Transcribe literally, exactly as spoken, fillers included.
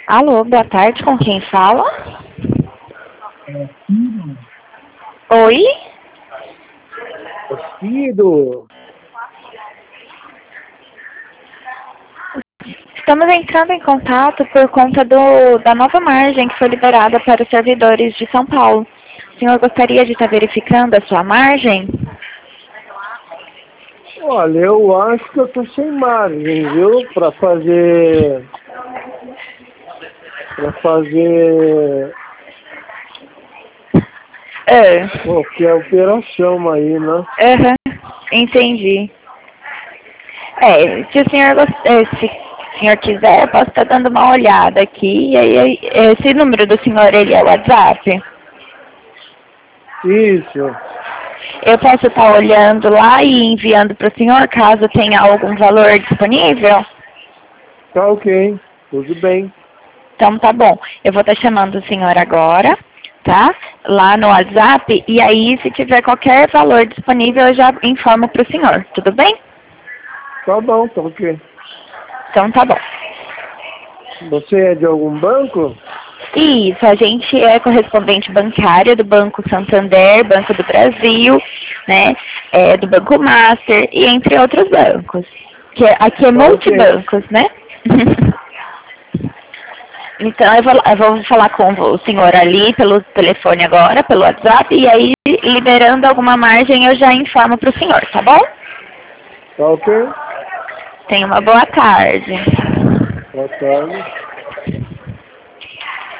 Alô, boa tarde, com quem fala? É Ciro? Oi? É Ciro? Estamos entrando em contato por conta do, da nova margem que foi liberada para os servidores de São Paulo. O senhor gostaria de estar verificando a sua margem? Olha, eu acho que eu tô sem margem, viu? Para fazer... Para fazer É. qualquer operação aí, né? Aham, entendi. É, se o senhor, gos- eh, se o senhor quiser, eu posso estar dando uma olhada aqui. E aí, aí, esse número do senhor, ele é o WhatsApp? Isso. Eu posso estar olhando lá e enviando para o senhor, caso tenha algum valor disponível? Tá ok. Tudo bem. Então tá bom. Eu vou estar chamando o senhor agora, tá? Lá no WhatsApp. E aí, se tiver qualquer valor disponível, eu já informo para o senhor. Tudo bem? Tá bom, tá ok. Então tá bom. Você é de algum banco? Isso, a gente é correspondente bancária do Banco Santander, Banco do Brasil, né? É, do Banco Master e entre outros bancos. Que é- aqui é Tá ok. multibancos, né? Então eu vou, eu vou falar com o senhor ali pelo telefone agora, pelo WhatsApp, e aí liberando alguma margem eu já informo para o senhor, tá bom? Tá ok. Tenha uma boa tarde. Boa tarde.